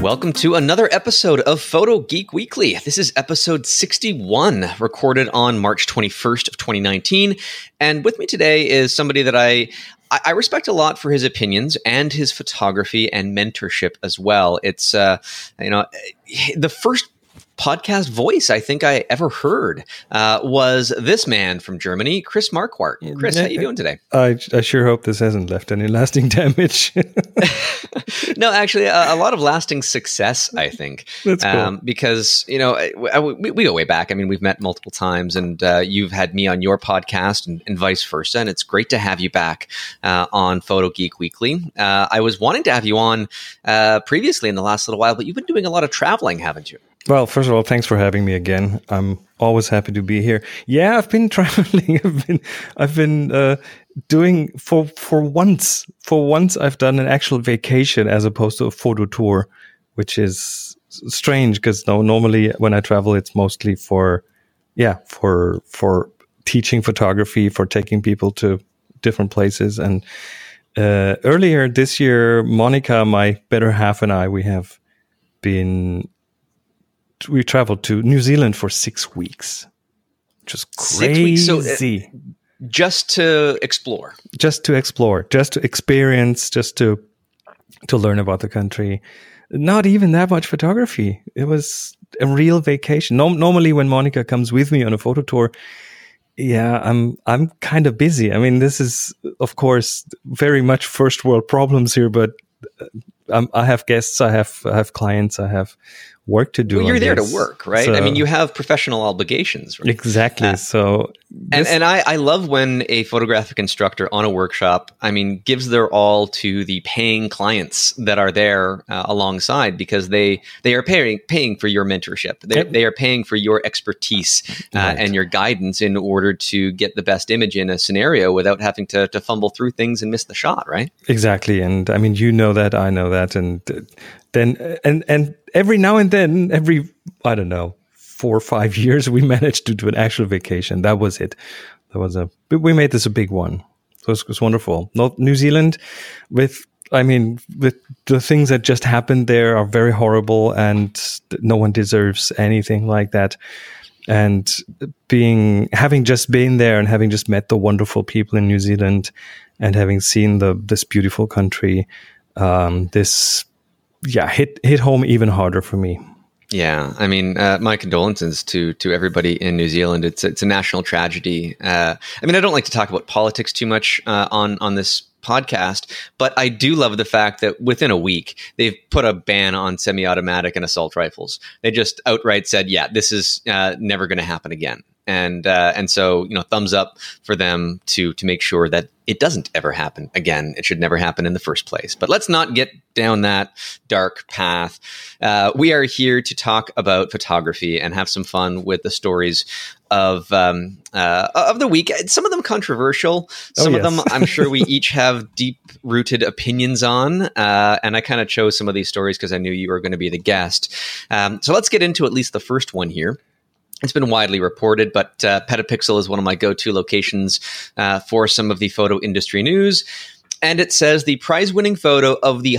Welcome to another episode of Photo Geek Weekly. This is episode 61, recorded on March 21st of 2019. And with me today is somebody that I respect a lot for his opinions and his photography and mentorship as well. It's, the first podcast voice I think I ever heard was this man from Germany, Chris Marquardt. Chris, how you doing today? I sure hope this hasn't left any lasting damage. No, actually, a lot of lasting success, I think. That's cool. Because, we go way back. I mean, we've met multiple times, and you've had me on your podcast and vice versa, and it's great to have you back on Photo Geek Weekly. I was wanting to have you on previously in the last little while, but you've been doing a lot of traveling, haven't you? Well, first of all, thanks for having me again. I'm always happy to be here. Yeah, I've been traveling. I've been doing for once. For once, I've done an actual vacation as opposed to a photo tour, which is strange because normally when I travel, it's mostly for teaching photography, for taking people to different places. And earlier this year, Monica, my better half, and I, we traveled to New Zealand for 6 weeks, which is crazy. 6 weeks, so, just to explore, just to experience, just to learn about the country. Not even that much photography. It was a real vacation. Normally, when Monica comes with me on a photo tour, I'm kind of busy. I mean, this is of course very much first world problems here, but I have guests, I have clients, I have work to do. Well, you're there to work, right? So, I mean, you have professional obligations, right? Exactly. And I love when a photographic instructor on a workshop, gives their all to the paying clients that are there alongside, because they are paying for your mentorship. They are paying for your expertise right, and your guidance in order to get the best image in a scenario without having to fumble through things and miss the shot, right? Exactly. And I mean, you know that, I know that, and then every now and then, every 4 or 5 years, we managed to do an actual vacation. That was it. We made this a big one. So it was wonderful. New Zealand, with the things that just happened there are very horrible, and no one deserves anything like that. And having just been there and having just met the wonderful people in New Zealand and having seen this beautiful country, hit home even harder for me. Yeah, my condolences to everybody in New Zealand. It's a national tragedy. I don't like to talk about politics too much on this podcast, but I do love the fact that within a week they've put a ban on semi-automatic and assault rifles. They just outright said, "Yeah, this is never going to happen again." And so, thumbs up for them to make sure that it doesn't ever happen again. It should never happen in the first place. But let's not get down that dark path. We are here to talk about photography and have some fun with the stories of the week. Some of them controversial. Some of them, I'm sure we each have deep-rooted opinions on. And I kind of chose some of these stories because I knew you were going to be the guest. So let's get into at least the first one here. It's been widely reported, but Petapixel is one of my go-to locations for some of the photo industry news. And it says the prize-winning photo of the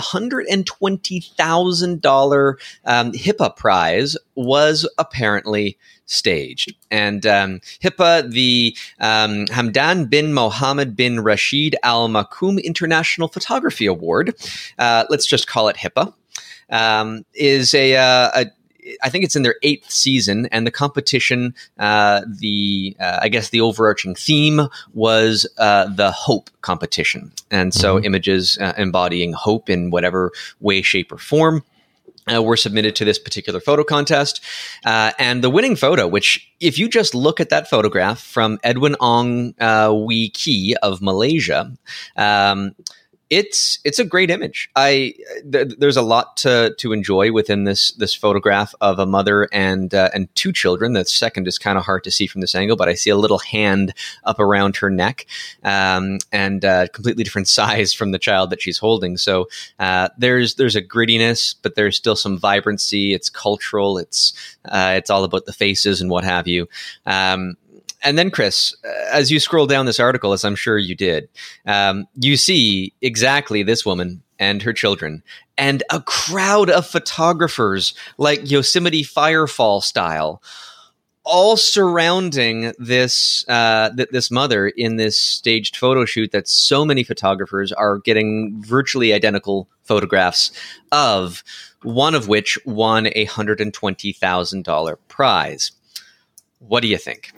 $120,000 HIPA prize was apparently staged. And HIPA, the Hamdan bin Mohammed bin Rashid Al Maktoum International Photography Award, let's just call it HIPA, is I think it's in their 8th season, and the competition, I guess the overarching theme was the hope competition. And so images embodying hope in whatever way, shape, or form were submitted to this particular photo contest. And the winning photo, which if you just look at that photograph from Edwin Ong Wee Kee of Malaysia, It's a great image. There's a lot to enjoy within this photograph of a mother and 2 children. The second is kind of hard to see from this angle, but I see a little hand up around her neck, and completely different size from the child that she's holding. So there's a grittiness, but there's still some vibrancy. It's cultural. It's all about the faces and what have you. And then, Chris, as you scroll down this article, as I'm sure you did, you see exactly this woman and her children, and a crowd of photographers, like Yosemite Firefall style, all surrounding this this mother in this staged photo shoot that so many photographers are getting virtually identical photographs of, one of which won a $120,000 prize. What do you think?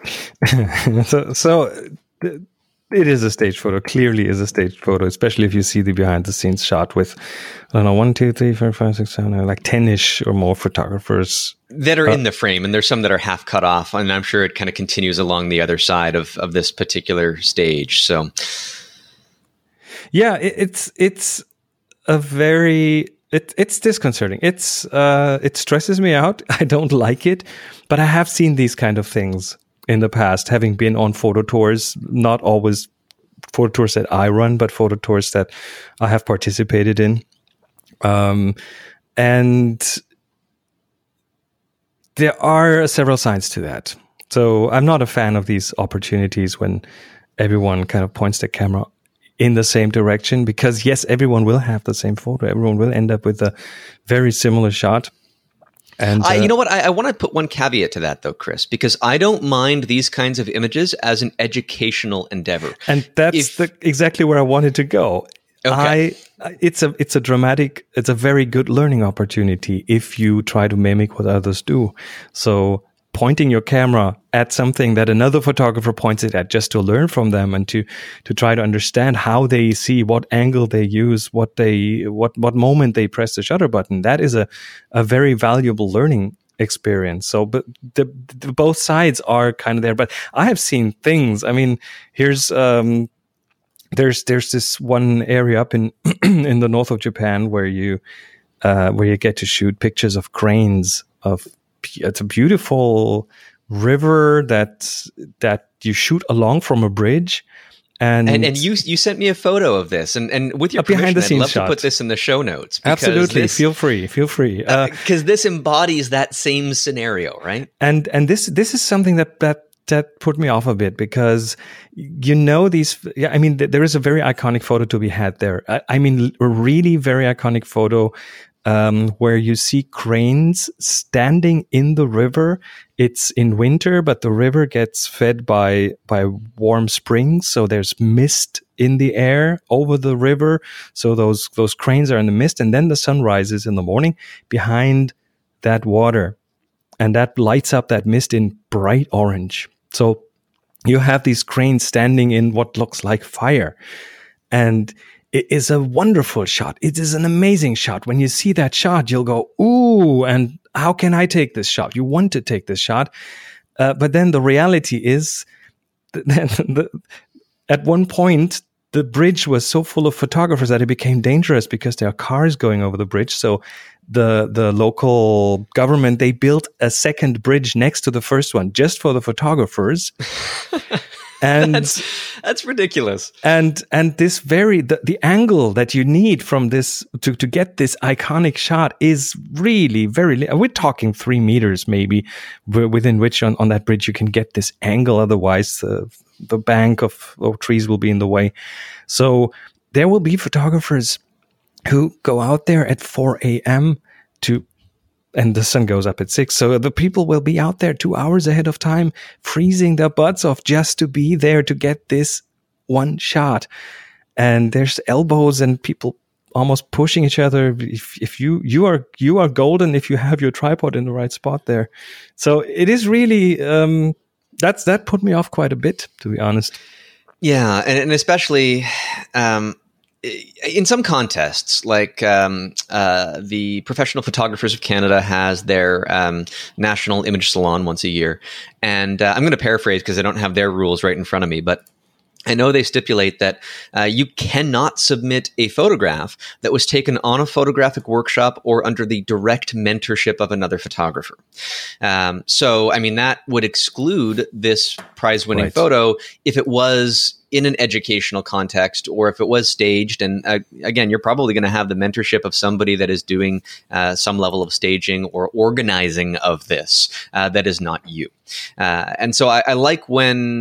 It is a staged photo. Clearly is a staged photo, especially if you see the behind the scenes shot with, I don't know, 1, 2, 3, 4, 5, 6, 7, like 10-ish or more photographers that are in the frame, and there's some that are half cut off, and I'm sure it kind of continues along the other side of this particular stage. So, yeah, it's a very it's disconcerting. It stresses me out. I don't like it, but I have seen these kind of things in the past, having been on photo tours, not always photo tours that I run, but photo tours that I have participated in. And there are several sides to that. So I'm not a fan of these opportunities when everyone kind of points the camera in the same direction, because yes, everyone will have the same photo. Everyone will end up with a very similar shot. And you know what? I want to put one caveat to that, though, Chris, because I don't mind these kinds of images as an educational endeavor. And that's exactly where I wanted to go. Okay. It's a very good learning opportunity if you try to mimic what others do. So pointing your camera at something that another photographer points it at, just to learn from them and to try to understand how they see, what angle they use, what moment they press the shutter button. That is a very valuable learning experience. So, but the both sides are kind of there. But I have seen things. I mean, here's there's this one area up in in the north of Japan where you get to shoot pictures of cranes of. It's a beautiful river that you shoot along from a bridge, and you sent me a photo of this, and with your permission, I'd love to put this in the show notes. Absolutely, feel free. Because this embodies that same scenario, right? And this is something that put me off a bit, because there is a very iconic photo to be had there. I mean, a really very iconic photo. Where you see cranes standing in the river. It's in winter, but the river gets fed by warm springs, so there's mist in the air over the river. So those cranes are in the mist, and then the sun rises in the morning behind that water, and that lights up that mist in bright orange. So you have these cranes standing in what looks like fire, and it is a wonderful shot. It is an amazing shot. When you see that shot, you'll go, ooh, and how can I take this shot? You want to take this shot. But then the reality is that at one point, the bridge was so full of photographers that it became dangerous because there are cars going over the bridge. So the local government, they built a second bridge next to the first one just for the photographers. And that's ridiculous. And this the angle that you need from this to get this iconic shot is really very, we're talking 3 meters maybe, within which on that bridge you can get this angle. Otherwise the bank of trees will be in the way. So there will be photographers who go out there at 4 a.m. and the sun goes up at 6. So the people will be out there 2 hours ahead of time, freezing their butts off just to be there to get this one shot. And there's elbows and people almost pushing each other. If you are golden if you have your tripod in the right spot there. So it is really, that put me off quite a bit, to be honest. Yeah. And especially, in some contests, like the Professional Photographers of Canada has their National Image Salon once a year. And I'm going to paraphrase because I don't have their rules right in front of me, but I know they stipulate that you cannot submit a photograph that was taken on a photographic workshop or under the direct mentorship of another photographer. So, I mean, that would exclude this prize-winning photo if it was in an educational context or if it was staged. And again, you're probably going to have the mentorship of somebody that is doing some level of staging or organizing of this that is not you. And so I like when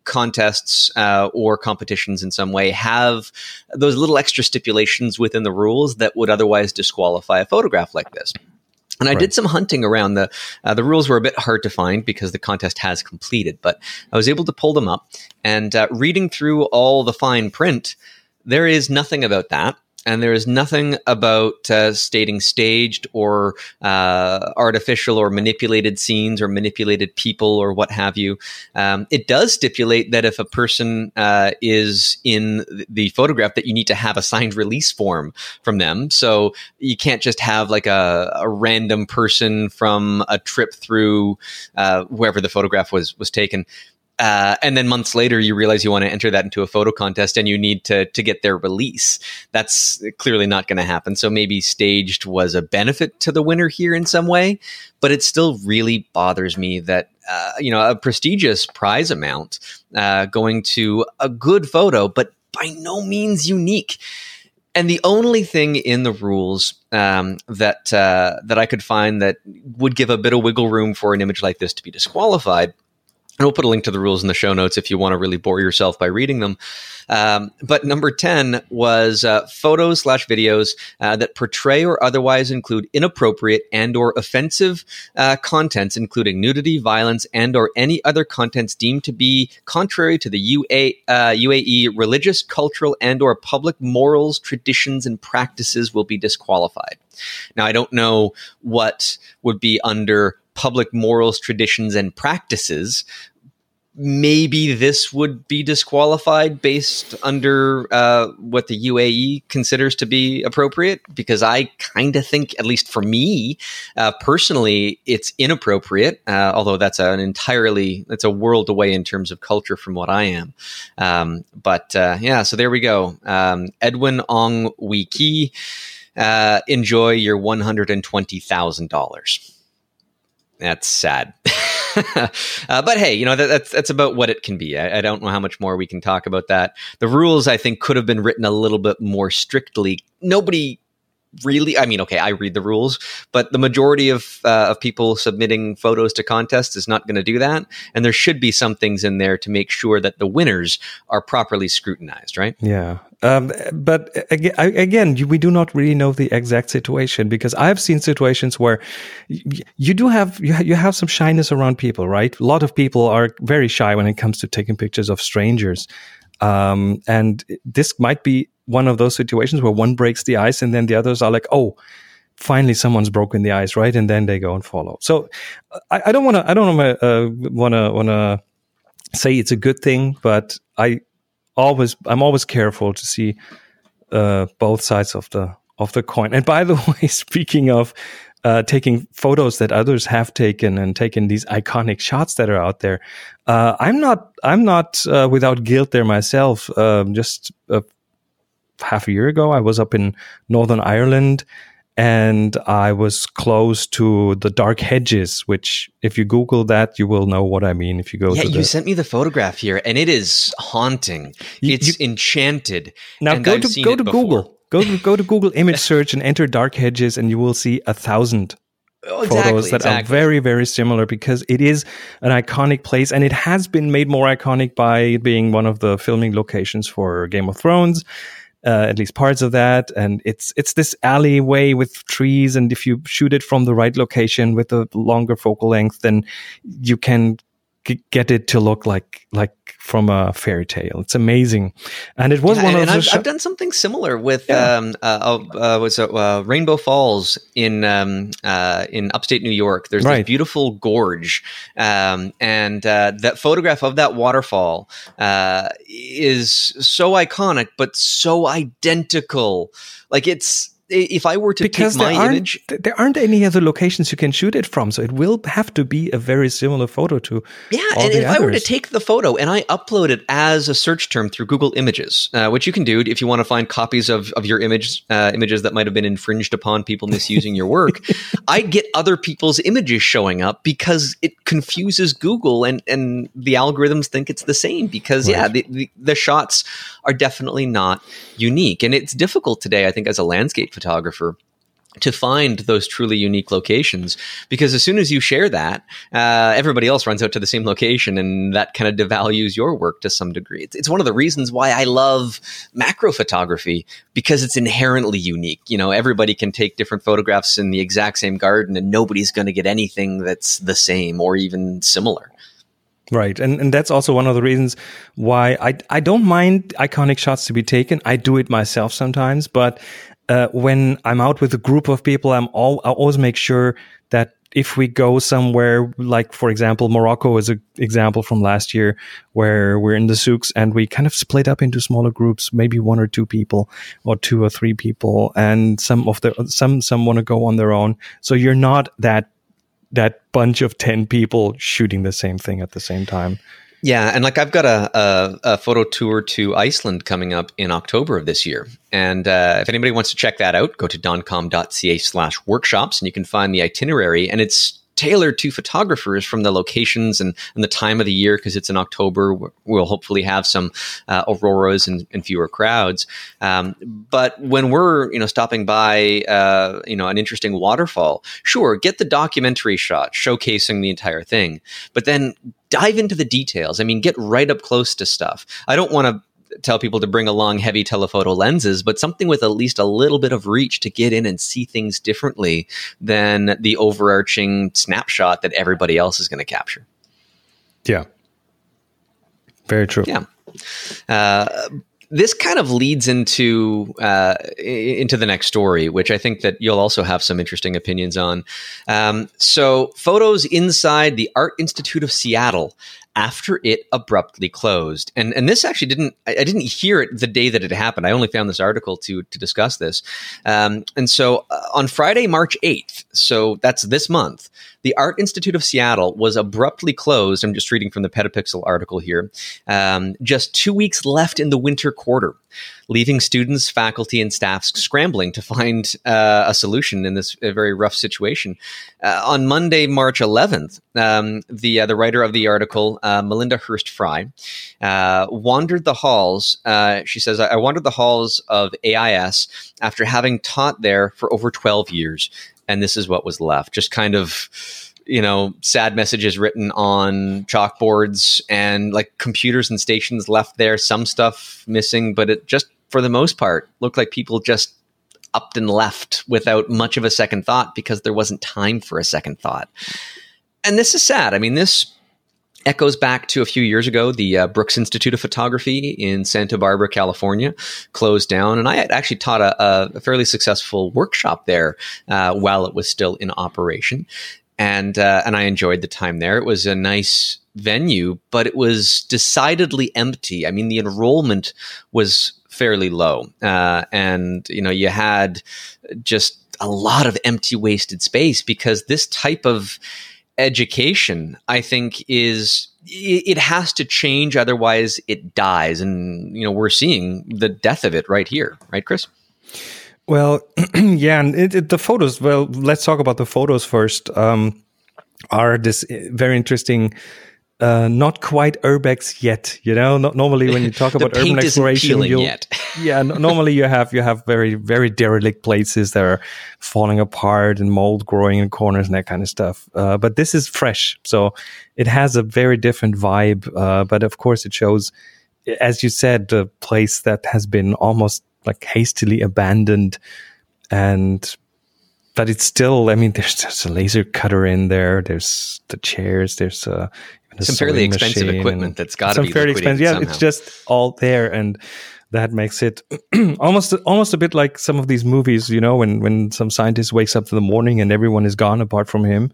contests or competitions in some way have those little extra stipulations within the rules that would otherwise disqualify a photograph like this. And I did some hunting around the rules were a bit hard to find because the contest has completed, but I was able to pull them up and reading through all the fine print, there is nothing about that. And there is nothing about stating staged or artificial or manipulated scenes or manipulated people or what have you. It does stipulate that if a person is in the photograph, that you need to have a signed release form from them. So you can't just have like a random person from a trip through wherever the photograph was taken. And then months later, you realize you want to enter that into a photo contest and you need to get their release. That's clearly not going to happen. So maybe staged was a benefit to the winner here in some way, but it still really bothers me that, a prestigious prize amount going to a good photo, but by no means unique. And the only thing in the rules that I could find that would give a bit of wiggle room for an image like this to be disqualified, and we'll put a link to the rules in the show notes if you want to really bore yourself by reading them. But number 10 was photos/videos that portray or otherwise include inappropriate and or offensive contents, including nudity, violence, and or any other contents deemed to be contrary to the UAE religious, cultural, and or public morals, traditions, and practices will be disqualified. Now, I don't know what would be under public morals, traditions, and practices. Maybe this would be disqualified based under what the UAE considers to be appropriate, because I kind of think, at least for me personally, it's inappropriate, although that's a world away in terms of culture from what I am. So there we go. Edwin Ong Wee Kee, enjoy your $120,000. That's sad. But hey, that's about what it can be. I don't know how much more we can talk about that. The rules, I think, could have been written a little bit more strictly. Nobody really, I read the rules, but the majority of people submitting photos to contests is not going to do that. And there should be some things in there to make sure that the winners are properly scrutinized, right? Yeah. But again, we do not really know the exact situation, because I've seen situations where you have some shyness around people, right? A lot of people are very shy when it comes to taking pictures of strangers. And this might be one of those situations where one breaks the ice and then the others are like, oh, finally someone's broken the ice, right? And then they go and follow. So I don't want to say it's a good thing, but I'm always careful to see both sides of the coin. And by the way, speaking of taking photos that others have taken and taken these iconic shots that are out there, I'm not without guilt there myself. Just half a year ago, I was up in Northern Ireland, and I was close to the Dark Hedges, which, if you Google that, you will know what I mean. If you go, you sent me the photograph here, and it is haunting. It's enchanted. Now go to Google. Go to Google image search and enter Dark Hedges, and you will see 1,000 photos that are very, very similar, because it is an iconic place, and it has been made more iconic by being one of the filming locations for Game of Thrones. At least parts of that, and it's this alleyway with trees, and if you shoot it from the right location with a longer focal length, then you can get it to look like from a fairy tale. It's amazing, and it was one of those. I've done something similar with Rainbow Falls in upstate New York. There's this beautiful gorge, and that photograph of that waterfall is so iconic, but so identical. Like it's. If I were to take my image, there aren't any other locations you can shoot it from, so it will have to be a very similar photo to all the others. I were to take the photo and I upload it as a search term through Google Images, which you can do if you want to find copies of your images that might have been infringed upon, people misusing your work, I get other people's images showing up because it confuses Google, and the algorithms think it's the same because the shots are definitely not unique, and it's difficult today, I think, as a landscape photographer to find those truly unique locations, because as soon as you share that, everybody else runs out to the same location, and that kind of devalues your work to some degree. It's one of the reasons why I love macro photography, because it's inherently unique. You know, everybody can take different photographs in the exact same garden, and nobody's going to get anything that's the same or even similar. Right. And that's also one of the reasons why I don't mind iconic shots to be taken. I do it myself sometimes, but when I'm out with a group of people, I always make sure that if we go somewhere, like, for example, Morocco is an example from last year, where we're in the souks and we kind of split up into smaller groups, maybe 1 or 2 people or 2 or 3 people. And some want to go on their own. So you're not that bunch of 10 people shooting the same thing at the same time. Yeah, and like I've got a photo tour to Iceland coming up in October of this year. And if anybody wants to check that out, go to doncom.ca/workshops, and you can find the itinerary. And it's tailored to photographers from the locations and the time of the year, because it's in October. We'll hopefully have some auroras and fewer crowds. But when we're stopping by an interesting waterfall, sure, get the documentary shot showcasing the entire thing, but then dive into the details. I mean, get right up close to stuff. I don't want to tell people to bring along heavy telephoto lenses, but something with at least a little bit of reach to get in and see things differently than the overarching snapshot that everybody else is going to capture. Yeah. Very true. Yeah. This kind of leads into the next story, which I think that you'll also have some interesting opinions on. So photos inside the Art Institute of Seattle after it abruptly closed. And this actually I didn't hear it the day that it happened. I only found this article to discuss this. And so on Friday, March 8th, so that's this month, the Art Institute of Seattle was abruptly closed. I'm just reading from the Petapixel article here. Just 2 weeks left in the winter quarter, leaving students, faculty, and staff scrambling to find a solution in this very rough situation. On Monday, March 11th, the writer of the article, Melinda Hurst Fry, wandered the halls. She says, I wandered the halls of AIS after having taught there for over 12 years. And this is what was left. Just kind of, sad messages written on chalkboards and like computers and stations left there, some stuff missing, but it just, for the most part, looked like people just upped and left without much of a second thought, because there wasn't time for a second thought. And this is sad. I mean, this echoes back to a few years ago. The Brooks Institute of Photography in Santa Barbara, California, closed down. And I had actually taught a fairly successful workshop there while it was still in operation. And I enjoyed the time there. It was a nice venue, but it was decidedly empty. I mean, the enrollment was fairly low. And you had just a lot of empty, wasted space, because this type of education, I think, it has to change, otherwise it dies. And we're seeing the death of it right here, right, Chris? Well, yeah, and the photos. Well, let's talk about the photos first. Are this very interesting? Not quite urbex yet, Normally, when you talk about urban exploration, normally you have very, very derelict places that are falling apart and mold growing in corners and that kind of stuff. But this is fresh, so it has a very different vibe. But of course, it shows, as you said, the place that has been almost like hastily abandoned, but it's still, I mean, there's a laser cutter in there. There's the chairs. There's some fairly expensive equipment that's got to be fairly expensive. Yeah, somehow. It's just all there, and that makes it almost a bit like some of these movies. When some scientist wakes up in the morning and everyone is gone apart from him.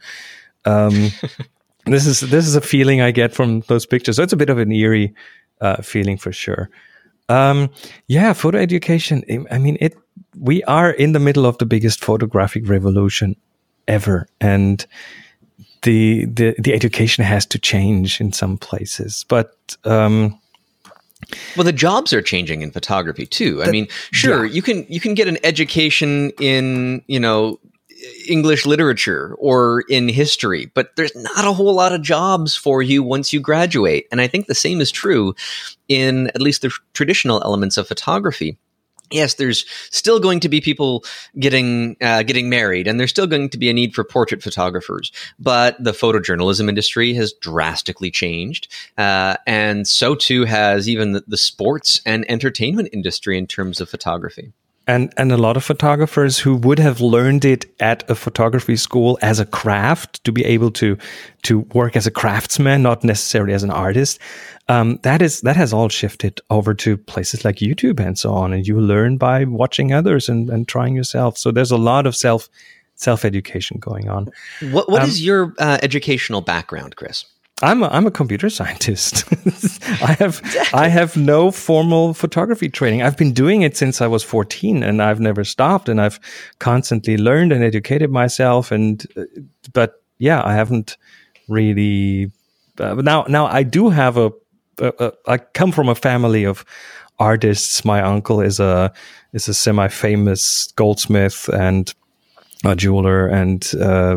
This is a feeling I get from those pictures. So it's a bit of an eerie feeling for sure. Photo education. I mean, we are in the middle of the biggest photographic revolution ever, and the education has to change in some places. But well, the jobs are changing in photography too. I mean, sure, you can get an education in English literature or in history, but there's not a whole lot of jobs for you once you graduate. And I think the same is true in at least the traditional elements of photography. yes, there's still going to be people getting married, and there's still going to be a need for portrait photographers. But the photojournalism industry has drastically changed, and so too has even the sports and entertainment industry in terms of photography. And a lot of photographers who would have learned it at a photography school as a craft, to be able to work as a craftsman, not necessarily as an artist, that has all shifted over to places like YouTube and so on. And you learn by watching others and trying yourself. So there's a lot of self-education going on. What is your educational background, Chris? I'm a computer scientist. I have no formal photography training. I've been doing it since I was 14, and I've never stopped. And I've constantly learned and educated myself. But yeah, I haven't really. Now I do have I come from a family of artists. My uncle is a semi-famous goldsmith and a jeweler, and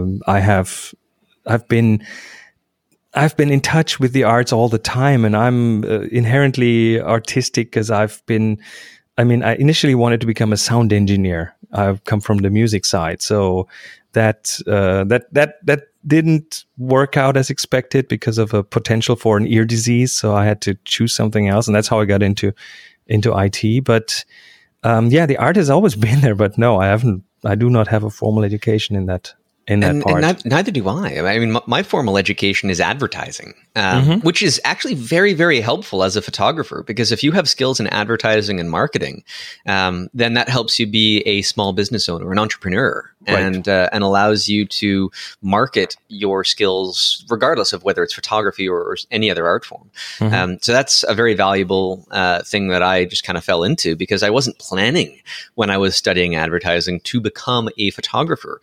I've been in touch with the arts all the time, and I'm inherently artistic because I initially wanted to become a sound engineer. I've come from the music side, so that didn't work out as expected because of a potential for an ear disease. So I had to choose something else, and that's how I got into IT. But the art has always been there. But no, I do not have a formal education in that. Part. And neither do I. I mean, my formal education is advertising, which is actually very, very helpful as a photographer, because if you have skills in advertising and marketing, then that helps you be a small business owner, an entrepreneur, right. and allows you to market your skills regardless of whether it's photography or any other art form. So that's a very valuable thing that I just kind of fell into, because I wasn't planning when I was studying advertising to become a photographer.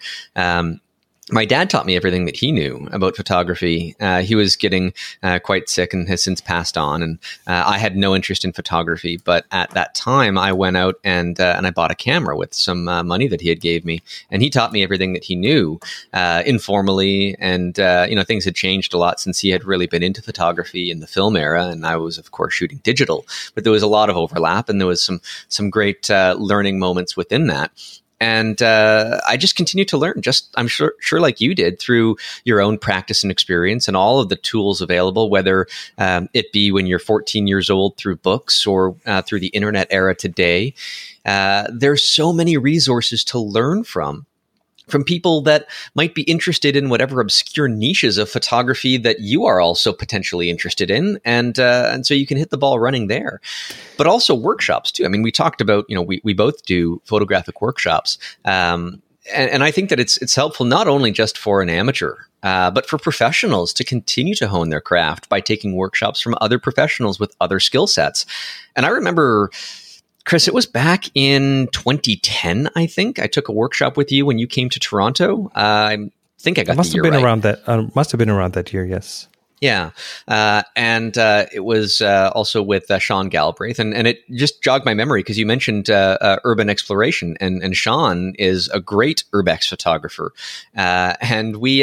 My dad taught me everything that he knew about photography. He was getting quite sick and has since passed on. And I had no interest in photography. But at that time, I went out and I bought a camera with some money that he had gave me. And he taught me everything that he knew informally. And, things had changed a lot since he had really been into photography in the film era. And I was, of course, shooting digital. But there was a lot of overlap, and there was some great learning moments within that. And I just continued to learn, I'm sure like you did, through your own practice and experience and all of the tools available, whether it be when you're 14 years old through books or through the internet era today. There's so many resources to learn from people that might be interested in whatever obscure niches of photography that you are also potentially interested in. And so you can hit the ball running there, but also workshops too. I mean, we talked about, we both do photographic workshops. And I think that it's helpful not only just for an amateur, but for professionals to continue to hone their craft by taking workshops from other professionals with other skill sets. And I remember, Chris, it was back in 2010, I think. I took a workshop with you when you came to Toronto. I think I got the year right. Must have been around that year, yes. Yeah. And it was also with Sean Galbraith. And it just jogged my memory because you mentioned urban exploration. And Sean is a great urbex photographer. And we...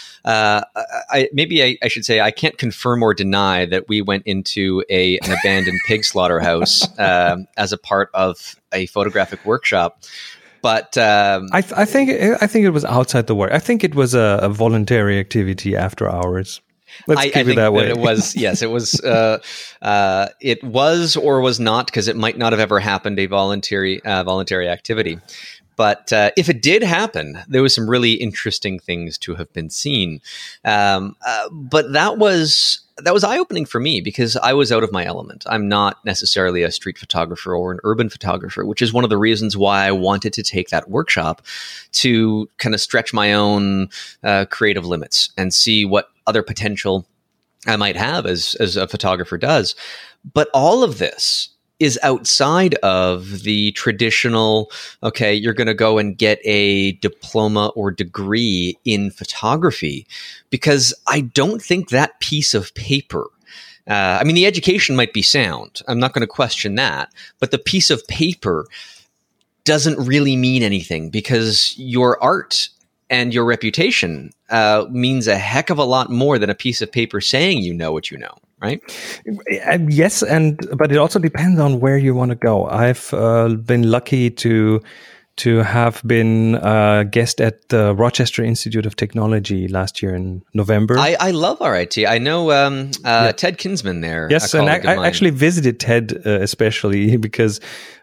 I should say I can't confirm or deny that we went into an abandoned pig slaughterhouse as a part of a photographic workshop. But I think it was outside the work. I think it was a voluntary activity after hours. Let's keep it that way. It was, yes, it was. It was or was not, because it might not have ever happened, a voluntary activity. But if it did happen, there was some really interesting things to have been seen. But that was eye-opening for me, because I was out of my element. I'm not necessarily a street photographer or an urban photographer, which is one of the reasons why I wanted to take that workshop, to kind of stretch my own creative limits and see what other potential I might have as a photographer does. But all of this is outside of the traditional, okay, you're going to go and get a diploma or degree in photography, because I don't think that piece of paper, the education might be sound. I'm not going to question that, but the piece of paper doesn't really mean anything, because your art and your reputation means a heck of a lot more than a piece of paper saying you know what you know. right? Yes, but it also depends on where you want to go. I've been lucky to have been a guest at the Rochester Institute of Technology last year in November. I love RIT. I know Ted Kinsman there. Yes, and I actually visited Ted especially because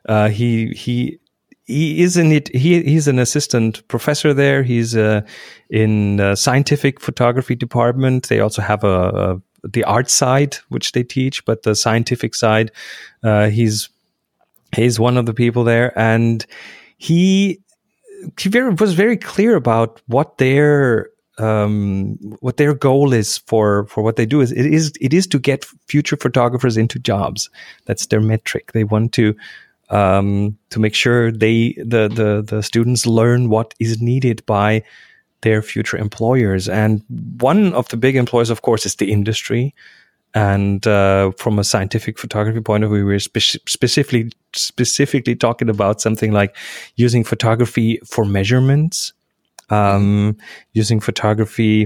he isn't it. He's an assistant professor there. He's in the scientific photography department. They also have the art side, which they teach, but the scientific side, he's one of the people there, and he was very clear about what their goal is for what they do. It is to get future photographers into jobs. That's their metric. They want to make sure the students learn what is needed by their future employers. And one of the big employers, of course, is the industry. And from a scientific photography point of view, we're specifically talking about something like using photography for measurements, using photography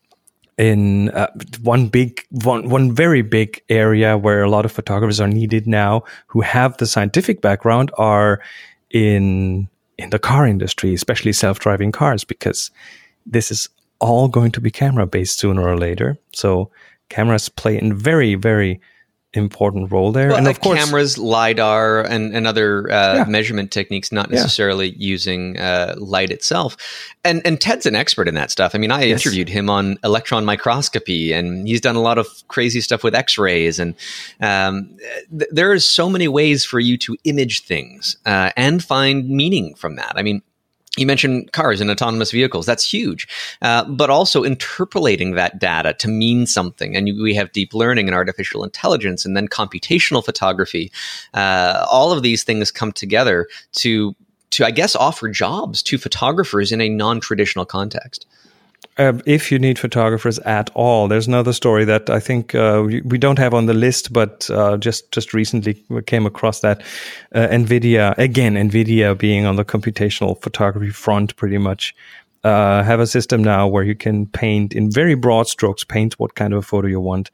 in one very big area where a lot of photographers are needed now who have the scientific background are in the car industry, especially self-driving cars, because this is all going to be camera-based sooner or later. So cameras play a very, very important role there. Well, and of course, cameras, LiDAR, and other measurement techniques, not necessarily using light itself. And Ted's an expert in that stuff. I mean, I interviewed him on electron microscopy, and he's done a lot of crazy stuff with X-rays. And there are so many ways for you to image things and find meaning from that. I mean, you mentioned cars and autonomous vehicles. That's huge. But also interpolating that data to mean something. And we have deep learning and artificial intelligence and then computational photography. All of these things come together to I guess, offer jobs to photographers in a non-traditional context. If you need photographers at all, there's another story that I think we don't have on the list, but just recently we came across that NVIDIA being on the computational photography front pretty much, have a system now where you can paint in very broad strokes, paint what kind of a photo you want.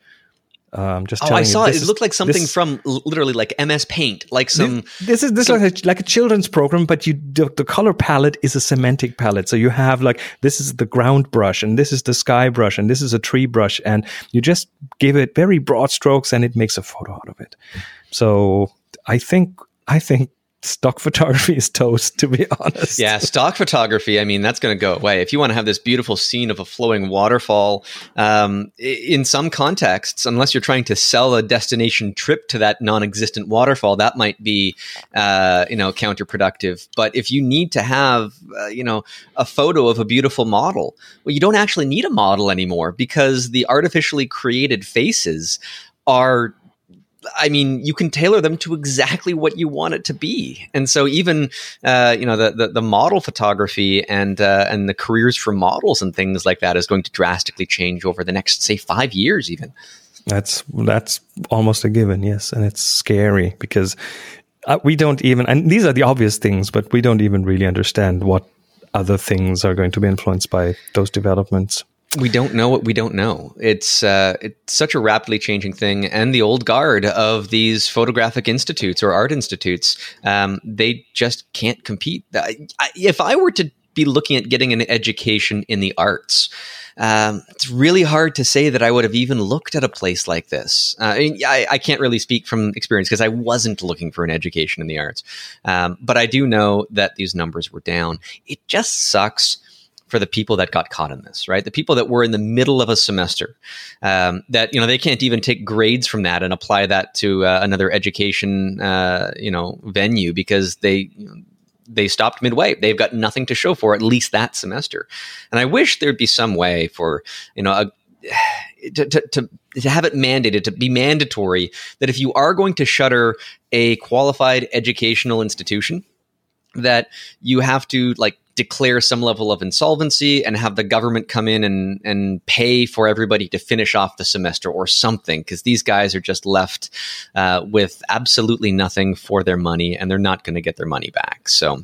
I saw it. It looked like something from literally like MS Paint, like some. This is like a children's program, but the color palette is a semantic palette. So you have like, this is the ground brush, and this is the sky brush, and this is a tree brush, and you just give it very broad strokes, and it makes a photo out of it. So I think stock photography is toast, to be honest. Yeah, stock photography, I mean, that's going to go away. If you want to have this beautiful scene of a flowing waterfall, in some contexts, unless you're trying to sell a destination trip to that non-existent waterfall, that might be, counterproductive. But if you need to have, a photo of a beautiful model, well, you don't actually need a model anymore, because the artificially created faces are, I mean, you can tailor them to exactly what you want it to be. And so even, the model photography and the careers for models and things like that is going to drastically change over the next, say, 5 years even. That's almost a given, yes. And it's scary because we don't even, and these are the obvious things, but we don't even really understand what other things are going to be influenced by those developments. We don't know what we don't know. It's such a rapidly changing thing. And the old guard of these photographic institutes or art institutes, they just can't compete. If I were to be looking at getting an education in the arts, it's really hard to say that I would have even looked at a place like this. I can't really speak from experience because I wasn't looking for an education in the arts. But I do know that these numbers were down. It just sucks for the people that got caught in this, right? The people that were in the middle of a semester, that, they can't even take grades from that and apply that to another education, venue because they stopped midway. They've got nothing to show for at least that semester. And I wish there'd be some way for, to have it mandated, to be mandatory that if you are going to shutter a qualified educational institution, that you have to declare some level of insolvency and have the government come in and pay for everybody to finish off the semester or something, because these guys are just left with absolutely nothing for their money, and they're not going to get their money back. So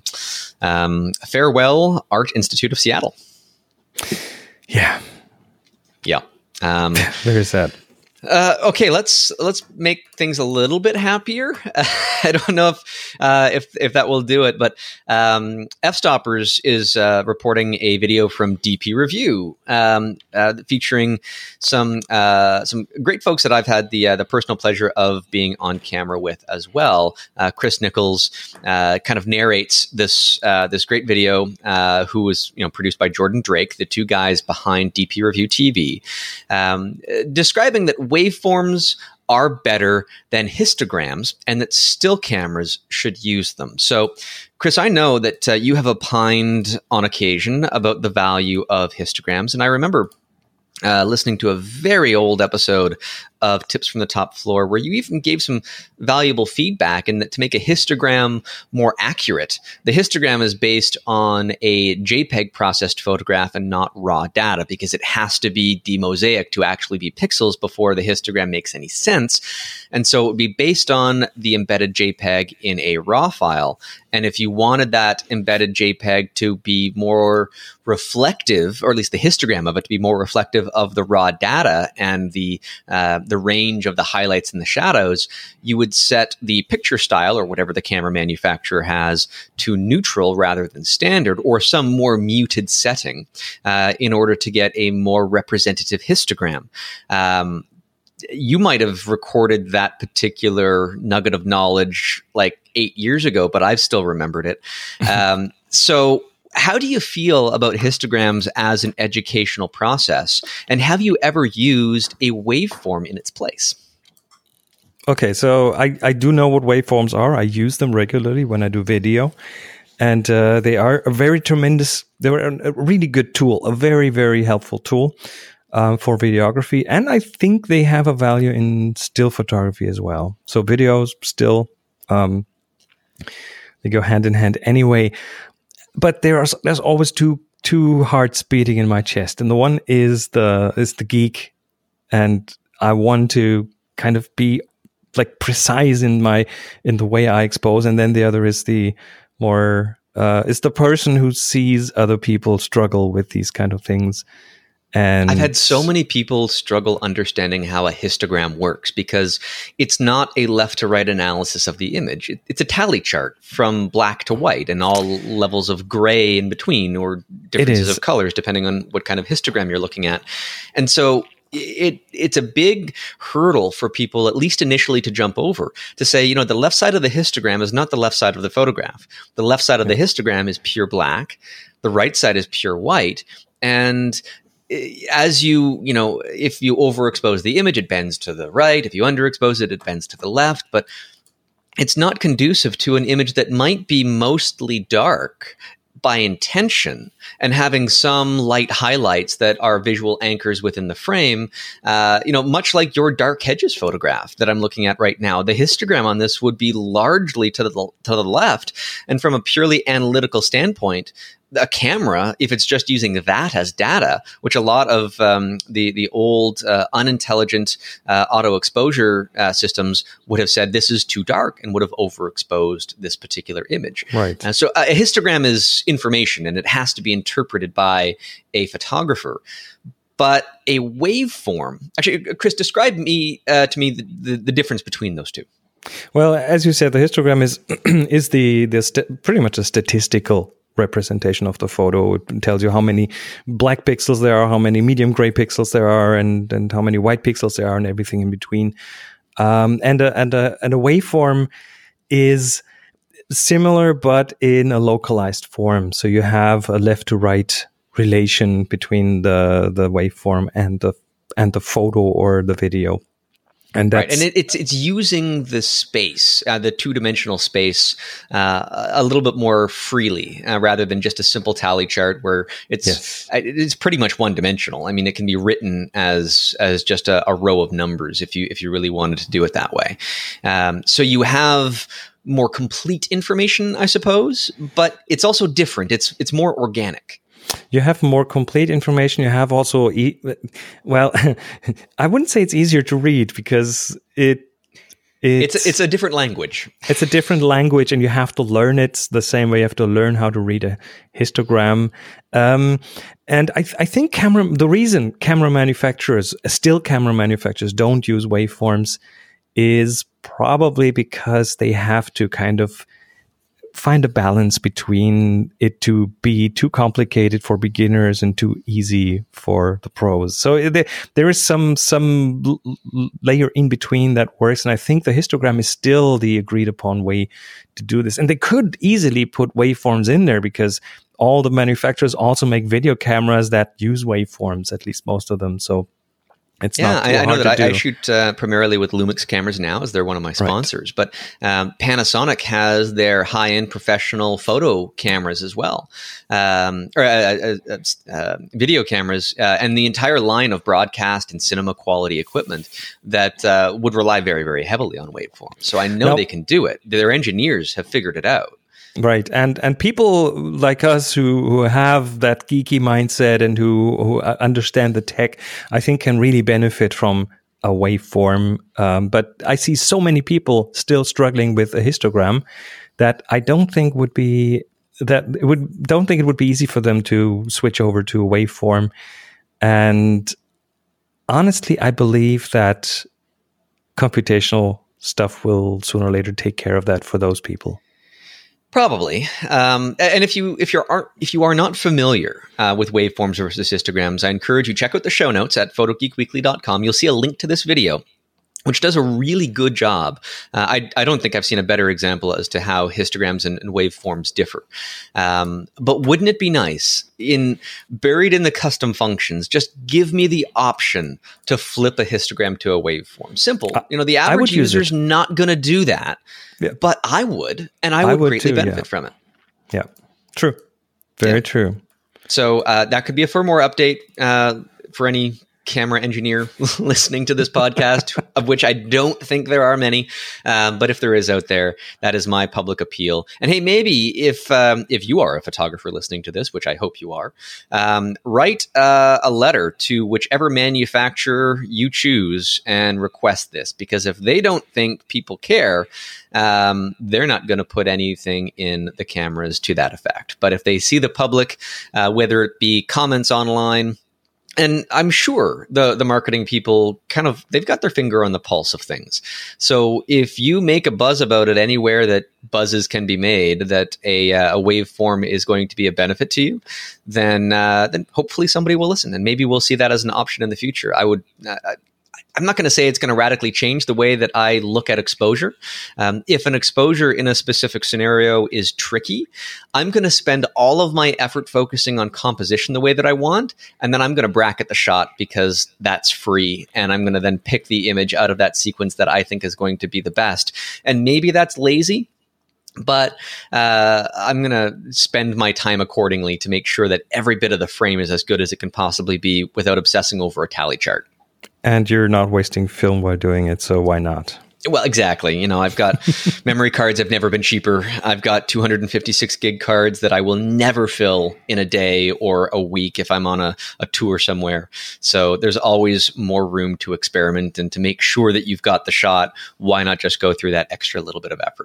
farewell, Art Institute of Seattle. Yeah. Yeah. Very sad. Okay, let's make things a little bit happier. I don't know if that will do it, but Fstoppers is reporting a video from DP Review featuring some great folks that I've had the personal pleasure of being on camera with as well. Chris Nichols kind of narrates this great video, who was produced by Jordan Drake, the two guys behind DP Review TV, describing that waveforms are better than histograms and that still cameras should use them. So, Chris, I know that you have opined on occasion about the value of histograms, and I remember listening to a very old episode of Tips from the Top Floor where you even gave some valuable feedback in that to make a histogram more accurate, the histogram is based on a JPEG processed photograph and not raw data, because it has to be demosaic to actually be pixels before the histogram makes any sense. And so it would be based on the embedded JPEG in a raw file. And if you wanted that embedded JPEG to be more reflective, or at least the histogram of it to be more reflective of the raw data and the range of the highlights and the shadows, you would set the picture style, or whatever the camera manufacturer has, to neutral rather than standard, or some more muted setting, in order to get a more representative histogram. You might have recorded that particular nugget of knowledge like 8 years ago, but I've still remembered it. So how do you feel about histograms as an educational process? And have you ever used a waveform in its place? Okay, so I do know what waveforms are. I use them regularly when I do video. And they are they're a really good tool, a very, very helpful tool for videography. And I think they have a value in still photography as well. So videos, still, they go hand in hand anyway. But there's always two hearts beating in my chest, and the one is the geek, and I want to kind of be like precise in the way I expose, and then the other is the more is the person who sees other people struggle with these kind of things. And I've had so many people struggle understanding how a histogram works, because it's not a left to right analysis of the image. It's a tally chart from black to white and all levels of gray in between, or differences of colors depending on what kind of histogram you're looking at. And so it's a big hurdle for people, at least initially, to jump over, to say, the left side of the histogram is not the left side of the photograph. The left side of the histogram is pure black. The right side is pure white. And as if you overexpose the image, it bends to the right. If you underexpose it, it bends to the left. But it's not conducive to an image that might be mostly dark by intention and having some light highlights that are visual anchors within the frame. Much like your Dark Hedges photograph that I'm looking at right now, the histogram on this would be largely to the left. And from a purely analytical standpoint, a camera, if it's just using that as data, which a lot of the old unintelligent auto exposure systems would have said this is too dark and would have overexposed this particular image. Right. So a histogram is information, and it has to be interpreted by a photographer. But a waveform, actually, Chris, describe to me the difference between those two. Well, as you said, the histogram is pretty much a statistical representation of the photo. It tells you how many black pixels there are, how many medium gray pixels there are, and how many white pixels there are, and everything in between. And a waveform is similar, but in a localized form. So you have a left to right relation between the waveform and the photo or the video. And that's right. And it's using the space, the two-dimensional space, a little bit more freely, rather than just a simple tally chart where it's pretty much one-dimensional. I mean, it can be written as just a row of numbers if you really wanted to do it that way. So you have more complete information, I suppose, but it's also different. It's more organic. You have more complete information. You have also, I wouldn't say it's easier to read, because It's a different language. It's a different language, and you have to learn it the same way you have to learn how to read a histogram. And I think the reason still camera manufacturers don't use waveforms is probably because they have to kind of find a balance between it to be too complicated for beginners and too easy for the pros. So there is some layer in between that works. And I think the histogram is still the agreed upon way to do this. And they could easily put waveforms in there because all the manufacturers also make video cameras that use waveforms, at least most of them. So it's not too I know hard that to do. I shoot primarily with Lumix cameras now, as they're one of my sponsors. Right. But Panasonic has their high-end professional photo cameras as well, video cameras, and the entire line of broadcast and cinema quality equipment that would rely very, very heavily on waveforms. So I know they can do it. Their engineers have figured it out. Right. And people like us who have that geeky mindset and who understand the tech, I think can really benefit from a waveform. But I see so many people still struggling with a histogram that I don't think it would be easy for them to switch over to a waveform. And honestly, I believe that computational stuff will sooner or later take care of that for those people. Probably, and if you are not familiar with waveforms versus histograms, I encourage you check out the show notes at photogeekweekly.com. You'll see a link to this video, which does a really good job. I don't think I've seen a better example as to how histograms and waveforms differ. But wouldn't it be nice, buried in the custom functions, just give me the option to flip a histogram to a waveform? Simple. The average user's not going to do that, but I would, and I would greatly benefit from it. Yeah, true. Very true. So that could be a firmware update for any camera engineer listening to this podcast, of which I don't think there are many, but if there is out there, that is my public appeal. And hey, maybe if you are a photographer listening to this, which I hope you are, write a letter to whichever manufacturer you choose and request this, because if they don't think people care, they're not going to put anything in the cameras to that effect. But if they see the public, whether it be comments online, and I'm sure the marketing people they've got their finger on the pulse of things. So if you make a buzz about it anywhere that buzzes can be made, that a waveform is going to be a benefit to you, then hopefully somebody will listen, and maybe we'll see that as an option in the future. I'm not going to say it's going to radically change the way that I look at exposure. If an exposure in a specific scenario is tricky, I'm going to spend all of my effort focusing on composition the way that I want, and then I'm going to bracket the shot because that's free, and I'm going to then pick the image out of that sequence that I think is going to be the best. And maybe that's lazy, but I'm going to spend my time accordingly to make sure that every bit of the frame is as good as it can possibly be without obsessing over a tally chart. And you're not wasting film while doing it, so why not? Well, exactly. I've got memory cards have never been cheaper. I've got 256 gig cards that I will never fill in a day or a week if I'm on a tour somewhere. So there's always more room to experiment and to make sure that you've got the shot. Why not just go through that extra little bit of effort?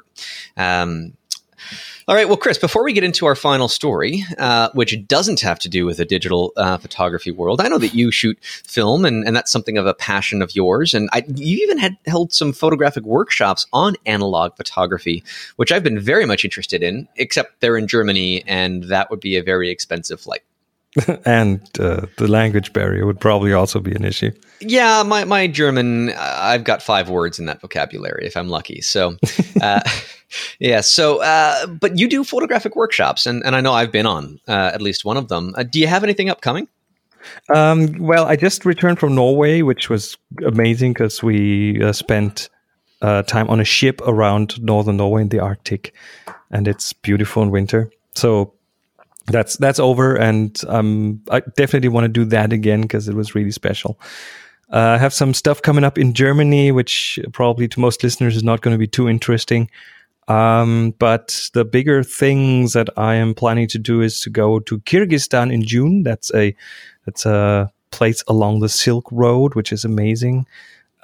All right. Well, Chris, before we get into our final story, which doesn't have to do with the digital photography world, I know that you shoot film, and that's something of a passion of yours. And you even held some photographic workshops on analog photography, which I've been very much interested in, except they're in Germany, and that would be a very expensive flight. And the language barrier would probably also be an issue. Yeah, my German, I've got 5 words in that vocabulary if I'm lucky. So, yeah. So, but you do photographic workshops, and I know I've been on at least one of them. Do you have anything upcoming? Well, I just returned from Norway, which was amazing because we spent time on a ship around northern Norway in the Arctic, and it's beautiful in winter. So that's over, and I definitely want to do that again because it was really special. I have some stuff coming up in Germany, which probably to most listeners is not going to be too interesting. But the bigger things that I am planning to do is to go to Kyrgyzstan in June. That's a place along the Silk Road, which is amazing.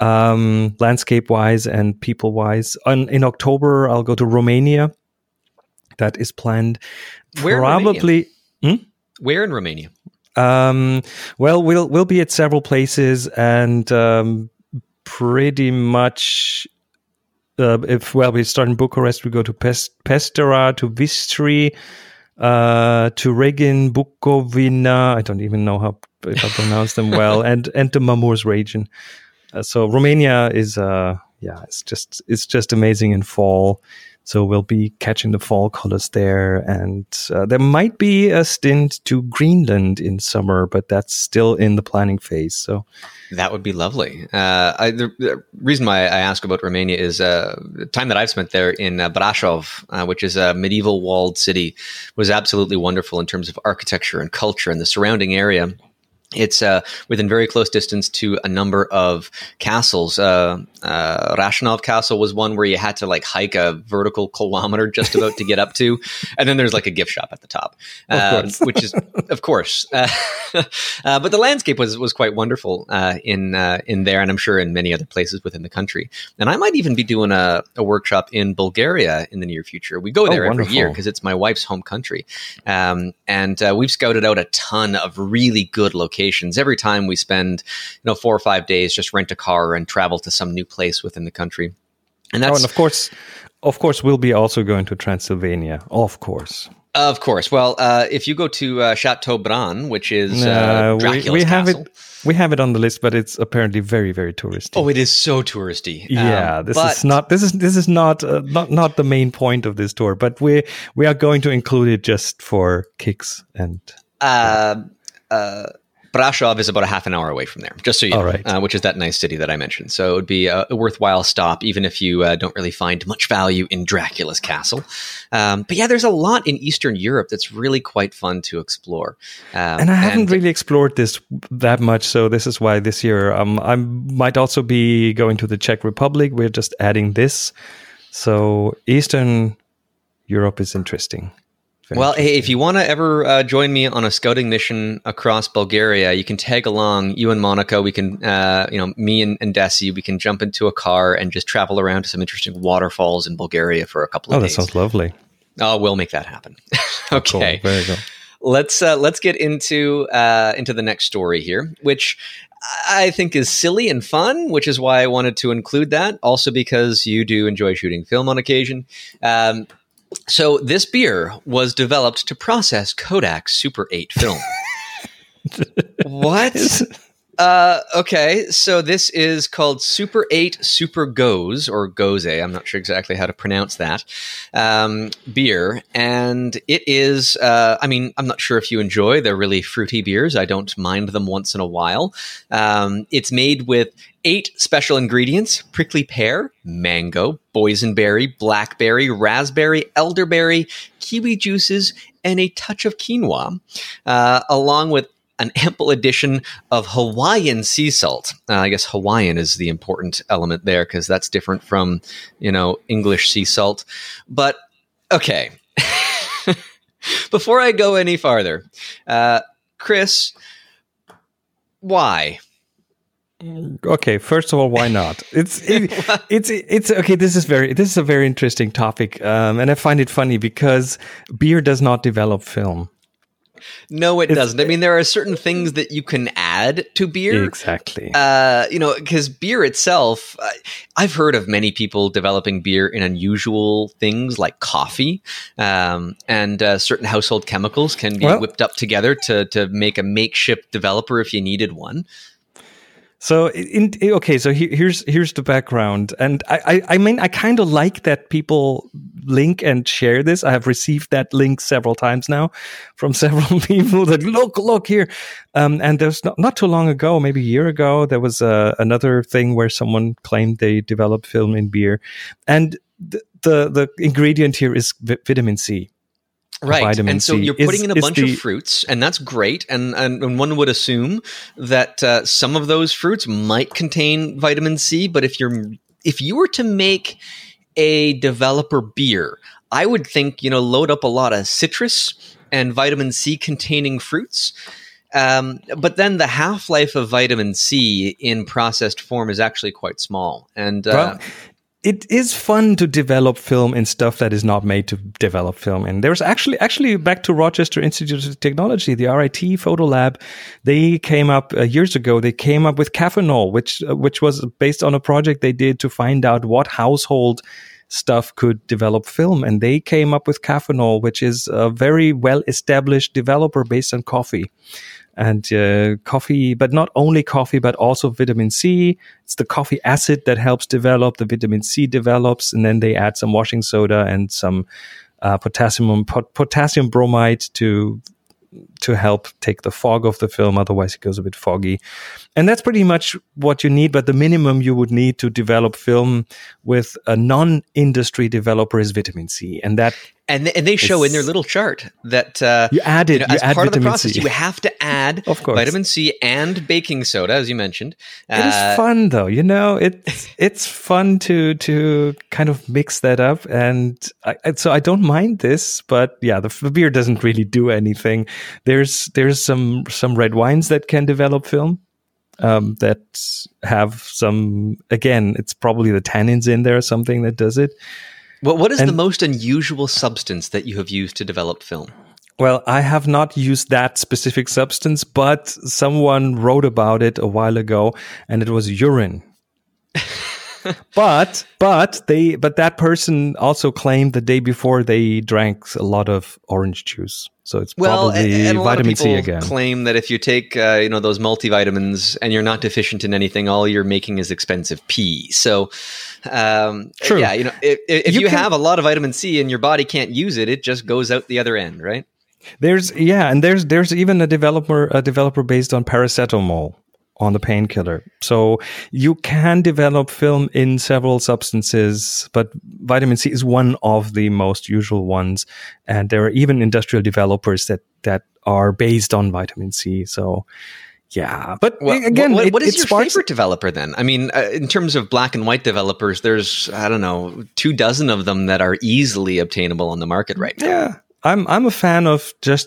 landscape wise and people wise. In October, I'll go to Romania. That is planned. Where probably. Where in Romania? Well, we'll be at several places, and pretty much. If we start in Bucharest, we go to Pestera, to Vistri, to Regin, Bukovina. I don't even know if I pronounce them well, and the Mamurs region. So Romania is it's just amazing in fall. So we'll be catching the fall colors there, and there might be a stint to Greenland in summer, but that's still in the planning phase. So that would be lovely. The reason why I ask about Romania is the time that I've spent there in Brașov, which is a medieval walled city, was absolutely wonderful in terms of architecture and culture and the surrounding area. It's within very close distance to a number of castles. Rašinov Castle was one where you had to like hike a vertical kilometer just about to get up to. And then there's like a gift shop at the top, which is, of course. But the landscape was quite wonderful in there, and I'm sure in many other places within the country. And I might even be doing a workshop in Bulgaria in the near future. We go there every year because it's my wife's home country. And we've scouted out a ton of really good locations. Every time we spend, 4 or 5 days, just rent a car and travel to some new place within the country. And that's, and of course, we'll be also going to Transylvania. Of course. Of course. Well, if you go to Chateau Bran, which is Dracula's castle. We have it on the list, but it's apparently very, very touristy. Oh, it is so touristy. This is not the main point of this tour, but we are going to include it just for kicks and. Brașov is about a half an hour away from there, just so you know, right. Which is that nice city that I mentioned. So it would be a worthwhile stop, even if you don't really find much value in Dracula's castle. But yeah, there's a lot in Eastern Europe that's really quite fun to explore. And I haven't really explored this that much, so this is why this year I might also be going to the Czech Republic. We're just adding this. So Eastern Europe is interesting. Well, hey, if you want to ever join me on a scouting mission across Bulgaria, you can tag along. You and Monica, we can, me and Desi, we can jump into a car and just travel around to some interesting waterfalls in Bulgaria for a couple of days. Oh, that sounds lovely. Oh, we'll make that happen. Okay, cool. Very good. Let's get into the next story here, which I think is silly and fun, which is why I wanted to include that. Also, because you do enjoy shooting film on occasion. So this beer was developed to process Kodak's Super 8 film. What? Okay, so this is called Super 8 Super Goze, or Goze, I'm not sure exactly how to pronounce that, beer. And it is, I'm not sure if you enjoy the really fruity beers. I don't mind them once in a while. It's made with 8 special ingredients: prickly pear, mango, boysenberry, blackberry, raspberry, elderberry, kiwi juices, and a touch of quinoa, along with an ample addition of Hawaiian sea salt. I guess Hawaiian is the important element there because that's different from, English sea salt. But, okay. Before I go any farther, Chris, why? Okay, first of all, why not? It's okay. This is a very interesting topic, and I find it funny because beer does not develop film. No, it doesn't. I mean, there are certain things that you can add to beer. Exactly. Because beer itself, I've heard of many people developing beer in unusual things like coffee, and certain household chemicals can be whipped up together to make a makeshift developer if you needed one. So here's the background, and I kind of like that people link and share this. I have received that link several times now from several people that look here, and there's not too long ago, maybe a year ago, there was another thing where someone claimed they developed film in beer, and the ingredient here is vitamin C. Right, and so you're putting in a bunch of fruits, and that's great. And one would assume that some of those fruits might contain vitamin C. But if you were to make a developer beer, I would think load up a lot of citrus and vitamin C containing fruits. But then the half-life of vitamin C in processed form is actually quite small. And well, it is fun to develop film in stuff that is not made to develop film. And there's actually back to Rochester Institute of Technology, the RIT Photo Lab, they came up years ago. They came up with Caffeinol, which was based on a project they did to find out what household stuff could develop film. And they came up with Caffeinol, which is a very well-established developer based on coffee. And coffee, but not only coffee, but also vitamin C. It's the coffee acid that helps develop, the vitamin C develops, and then they add some washing soda and some potassium bromide to help take the fog off the film. Otherwise, it goes a bit foggy. And that's pretty much what you need. But the minimum you would need to develop film with a non-industry developer is vitamin C. And that and they show in their little chart that you add it as add part of the vitamin process. C. You have to add Of course. vitamin C and baking soda, as you mentioned. It is fun, though. It's fun to kind of mix that up, and so I don't mind this. But yeah, the beer doesn't really do anything. There's some red wines that can develop film. That have some, again, it's probably the tannins in there or something that does it. Well, what is the most unusual substance that you have used to develop film? Well, I have not used that specific substance, but someone wrote about it a while ago, and it was urine. But that person also claimed the day before they drank a lot of orange juice. So it's probably and a lot of vitamin C people again. claim that if you take those multivitamins and you're not deficient in anything, all you're making is expensive pee. So True. Yeah, if you have a lot of vitamin C and your body can't use it, it just goes out the other end, right? There's even a developer based on paracetamol, on the painkiller. So you can develop film in several substances, but vitamin C is one of the most usual ones. And there are even industrial developers that are based on vitamin C. So yeah, but again, what is your favorite developer then? I mean, in terms of black and white developers, there's, 24 of them that are easily obtainable on the market right now. Yeah. I'm a fan of just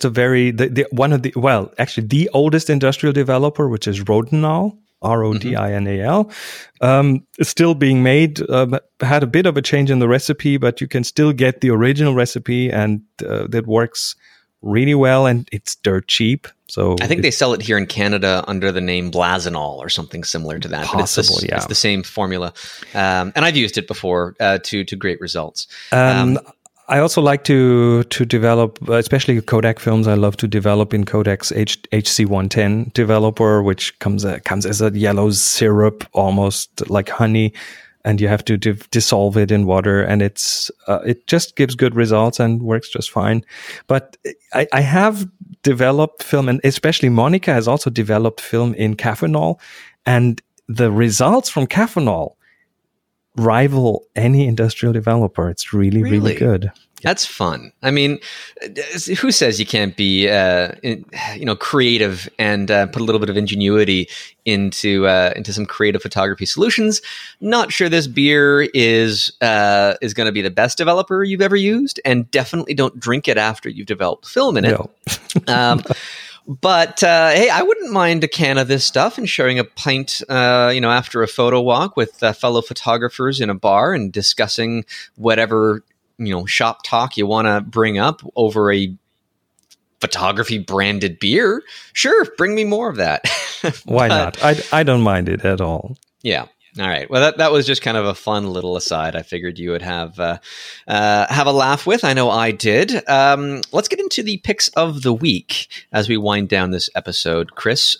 the oldest industrial developer, which is Rodinal, Rodinal. It's still being made, had a bit of a change in the recipe, but you can still get the original recipe, and that works really well, and it's dirt cheap. So I think they sell it here in Canada under the name Blazenol or something similar to that. Possible, but it's the same formula. And I've used it before to great results. I also like to develop, especially Kodak films. I love to develop in Kodak's HC110 developer, which comes as a yellow syrup, almost like honey, and you have to dissolve it in water, and it just gives good results and works just fine. But I have developed film, and especially Monica has also developed film in Caffeinol, and the results from Caffeinol rival any industrial developer. It's really, really good. That's fun. I mean, who says you can't be, creative and put a little bit of ingenuity into some creative photography solutions? Not sure this beer is going to be the best developer you've ever used, and definitely don't drink it after you've developed film in it. No. But hey, I wouldn't mind a can of this stuff and sharing a pint, after a photo walk with fellow photographers in a bar and discussing whatever, shop talk you want to bring up over a photography branded beer. Sure, bring me more of that. Why not? I don't mind it at all. Yeah. All right. Well, that was just kind of a fun little aside. I figured you would have a laugh with. I know I did. Let's get into the picks of the week as we wind down this episode. Chris,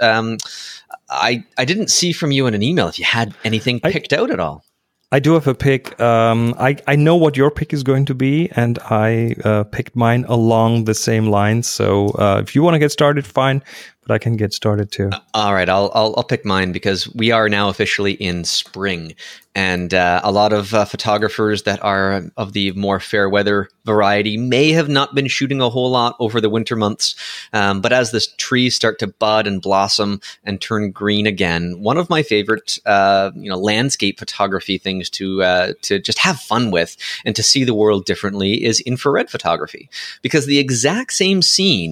I didn't see from you in an email if you had anything picked out at all. I do have a pick. I know what your pick is going to be, and I picked mine along the same lines. So if you want to get started, fine. But I can get started too. All right, I'll pick mine because we are now officially in spring, and a lot of photographers that are of the more fair weather variety may have not been shooting a whole lot over the winter months. But as the trees start to bud and blossom and turn green again, one of my favorite landscape photography things to just have fun with and to see the world differently is infrared photography, because the exact same scene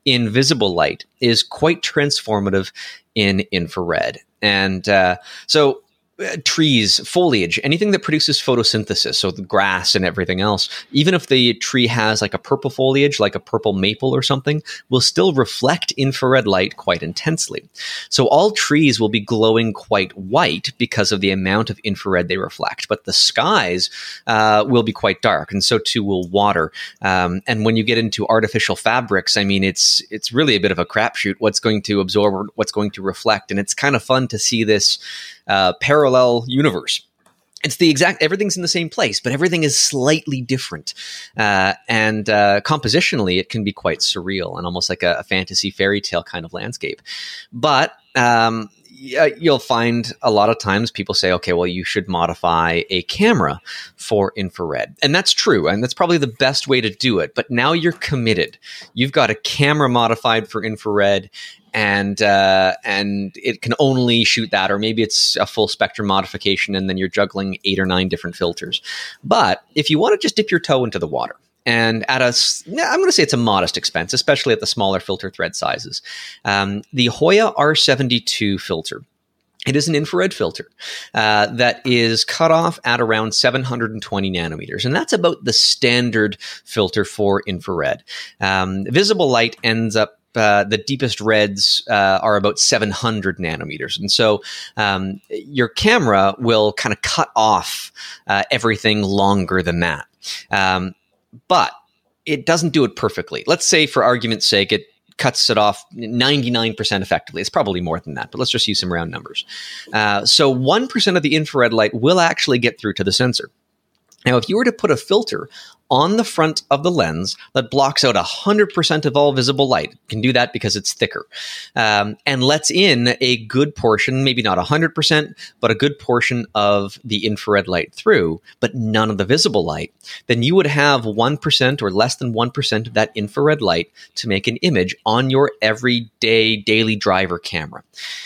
in visible light is quite transformative in infrared. And so trees, foliage, anything that produces photosynthesis, so the grass and everything else, even if the tree has like a purple foliage, like a purple maple or something, will still reflect infrared light quite intensely. So all trees will be glowing quite white because of the amount of infrared they reflect, but the skies will be quite dark, and so too will water. And when you get into artificial fabrics, I mean, it's really a bit of a crapshoot what's going to absorb, what's going to reflect, and it's kind of fun to see this parallel universe. It's the exact, everything's in the same place, but everything is slightly different. And compositionally, it can be quite surreal and almost like a fantasy fairy tale kind of landscape. But you'll find a lot of times people say, okay, well, you should modify a camera for infrared. And that's true. And that's probably the best way to do it. But now you're committed. You've got a camera modified for infrared, and it can only shoot that, or maybe it's a full spectrum modification, and then you're juggling 8 or 9 different filters. But if you want to just dip your toe into the water, and I'm going to say it's a modest expense, especially at the smaller filter thread sizes, the Hoya R72 filter. It is an infrared filter that is cut off at around 720 nanometers, and that's about the standard filter for infrared. Visible light ends up the deepest reds are about 700 nanometers. And so your camera will kind of cut off everything longer than that. But it doesn't do it perfectly. Let's say, for argument's sake, it cuts it off 99% effectively. It's probably more than that, but let's just use some round numbers. So 1% of the infrared light will actually get through to the sensor. Now, if you were to put a filter on the front of the lens that blocks out 100% of all visible light, it can do that because it's thicker, and lets in a good portion, maybe not 100%, but a good portion of the infrared light through, but none of the visible light, then you would have 1% or less than 1% of that infrared light to make an image on your everyday daily driver camera.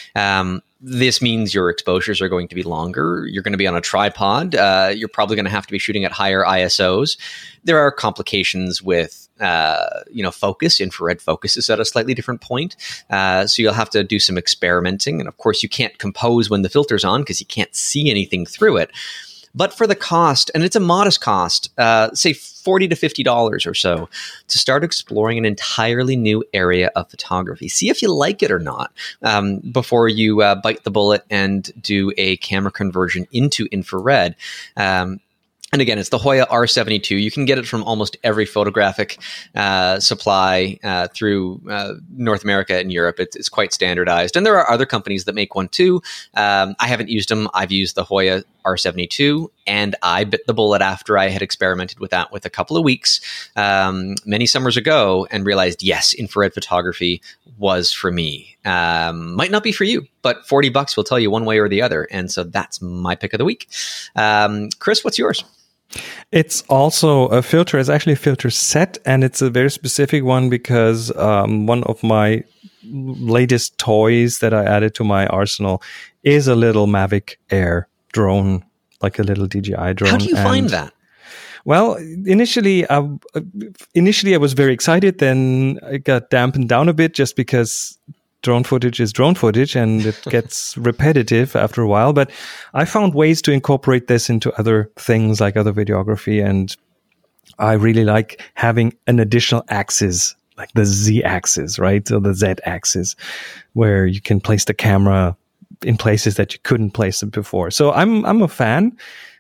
This means your exposures are going to be longer. You're going to be on a tripod. You're probably going to have to be shooting at higher ISOs. There are complications with, focus. Infrared focus is at a slightly different point. So you'll have to do some experimenting. And of course, you can't compose when the filter's on because you can't see anything through it. But for the cost, and it's a modest cost, say $40 to $50 or so, to start exploring an entirely new area of photography. See if you like it or not before you bite the bullet and do a camera conversion into infrared. And again, it's the Hoya R72. You can get it from almost every photographic supply through North America and Europe. It's quite standardized. And there are other companies that make one too. I haven't used them. I've used the Hoya R72, and I bit the bullet after I had experimented with that with a couple of weeks many summers ago, and realized, yes, infrared photography was for me. Might not be for you, but $40 will tell you one way or the other. And so that's my pick of the week. Chris, what's yours? It's also a filter. It's actually a filter set, and it's a very specific one because one of my latest toys that I added to my arsenal is a little Mavic Air drone, like a little DJI drone. How do you find that? Well, initially I was very excited. Then it got dampened down a bit just because drone footage is drone footage and it gets repetitive after a while. But I found ways to incorporate this into other things like other videography. And I really like having an additional axis, like the Z axis, right? So the Z axis, where you can place the camera in places that you couldn't place it before. So I'm a fan.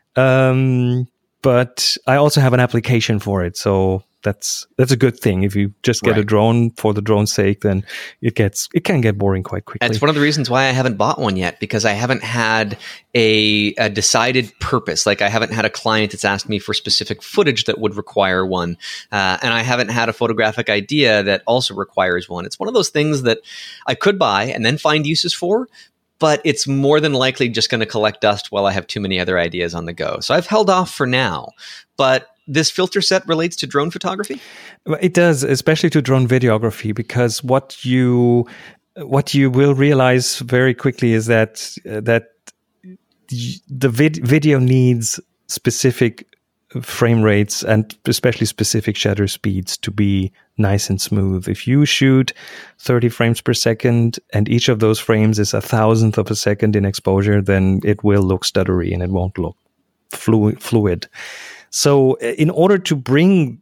But I also have an application for it. So that's a good thing. If you just get a drone for the drone's sake, then it can get boring quite quickly. That's one of the reasons why I haven't bought one yet, because I haven't had a decided purpose. Like, I haven't had a client that's asked me for specific footage that would require one. And I haven't had a photographic idea that also requires one. It's one of those things that I could buy and then find uses for, but it's more than likely just going to collect dust while I have too many other ideas on the go. So I've held off for now. But this filter set relates to drone photography? It does, especially to drone videography, because what you will realize very quickly is that the video needs specific frame rates and especially specific shutter speeds to be nice and smooth. If you shoot 30 frames per second and each of those frames is 1,000th of a second in exposure, then it will look stuttery and it won't look fluid. So in order to bring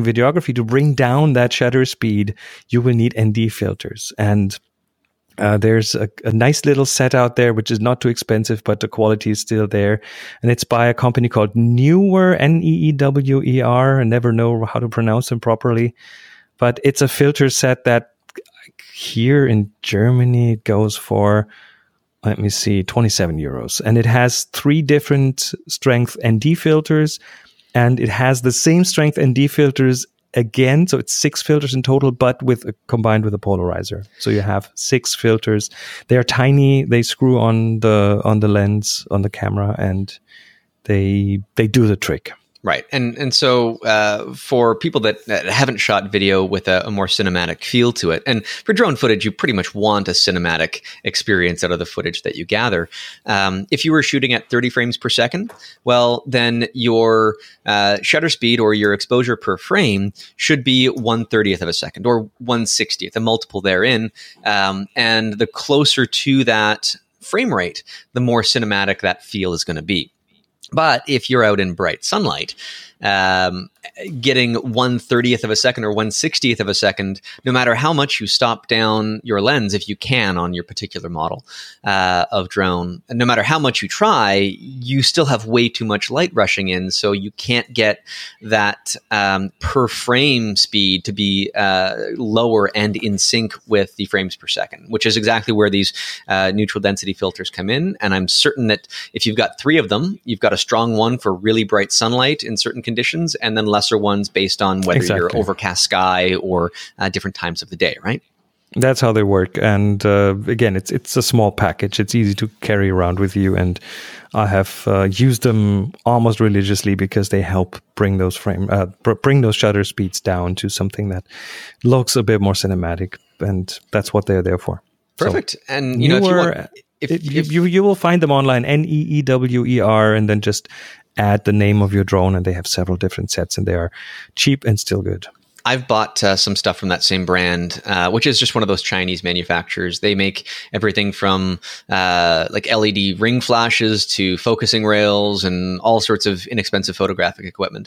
down that shutter speed, you will need ND filters. And there's a nice little set out there, which is not too expensive, but the quality is still there. And it's by a company called Neewer, Neewer. I never know how to pronounce them properly. But it's a filter set that here in Germany, it goes for, let me see, 27 euros. And it has 3 different strength ND filters. And it has the same strength ND filters again, so it's 6 filters in total, but combined with a polarizer. So you have 6 filters. They are tiny. They screw on the lens on the camera, and they do the trick. Right. And so for people that haven't shot video with a more cinematic feel to it, and for drone footage, you pretty much want a cinematic experience out of the footage that you gather. If you were shooting at 30 frames per second, well, then your shutter speed or your exposure per frame should be 1/30th of a second or 1/60th, a multiple therein. And the closer to that frame rate, the more cinematic that feel is going to be. But if you're out in bright sunlight, getting 1/30th of a second or 1/60th of a second, no matter how much you stop down your lens, if you can on your particular model of drone, and no matter how much you try, you still have way too much light rushing in, so you can't get that per frame speed to be lower and in sync with the frames per second, which is exactly where these neutral density filters come in. And I'm certain that if you've got 3 of them, you've got a strong one for really bright sunlight in certain conditions, and then lesser ones based on whether you're overcast sky or different times of the day, right? That's how they work. And again, it's a small package. It's easy to carry around with you. And I have used them almost religiously because they help bring those shutter speeds down to something that looks a bit more cinematic. And that's what they're there for. Perfect. So, and you know, if you will find them online, Neewer, and then just add the name of your drone, and they have several different sets, and they are cheap and still good. I've bought some stuff from that same brand, which is just one of those Chinese manufacturers. They make everything from like LED ring flashes to focusing rails and all sorts of inexpensive photographic equipment.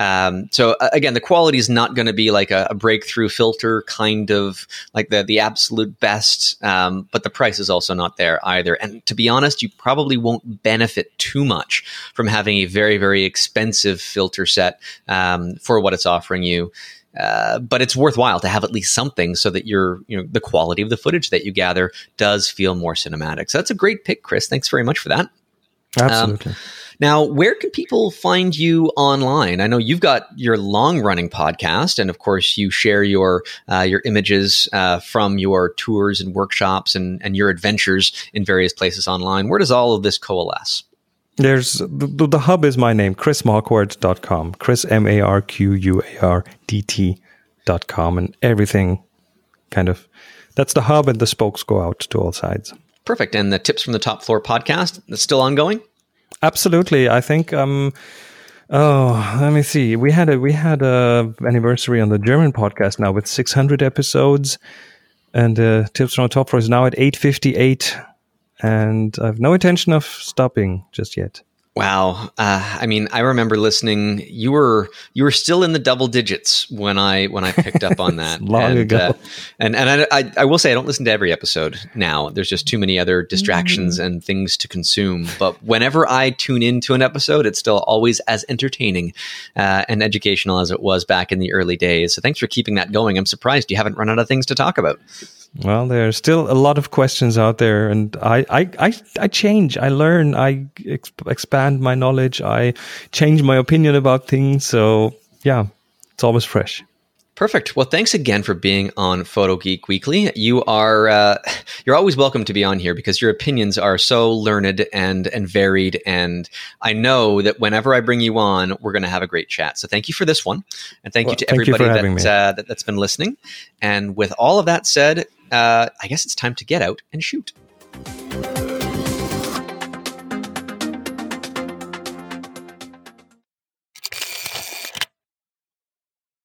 So again, the quality is not going to be like a breakthrough filter, kind of like the absolute best, but the price is also not there either. And to be honest, you probably won't benefit too much from having a very, very expensive filter set for what it's offering you. But it's worthwhile to have at least something so that the quality of the footage that you gather does feel more cinematic. So that's a great pick, Chris. Thanks very much for that. Absolutely. Now, where can people find you online? I know you've got your long-running podcast, and of course, you share your images from your tours and workshops and your adventures in various places online. Where does all of this coalesce? There's the hub is my name, chrismarquardt.com, Chris MarQuardt.com, and everything kind of, that's the hub, and the spokes go out to all sides. Perfect. And the Tips from the Top Floor podcast, that's still ongoing? Absolutely. I think, let me see. We had a anniversary on the German podcast now with 600 episodes, and Tips from the Top Floor is now at 858. And I have no intention of stopping just yet. Wow. I mean, I remember listening. You were still in the double digits when I picked up on that. Long ago. And I will say I don't listen to every episode now. There's just too many other distractions and things to consume. But whenever I tune into an episode, it's still always as entertaining and educational as it was back in the early days. So thanks for keeping that going. I'm surprised you haven't run out of things to talk about. Well, there's still a lot of questions out there, and I change, I learn, I expand my knowledge, I change my opinion about things. So yeah, it's always fresh. Perfect. Well, thanks again for being on Photo Geek Weekly. You're always welcome to be on here because your opinions are so learned and varied. And I know that whenever I bring you on, we're going to have a great chat. So thank you for this one. And thank you to everybody that's been listening. And with all of that said, I guess it's time to get out and shoot.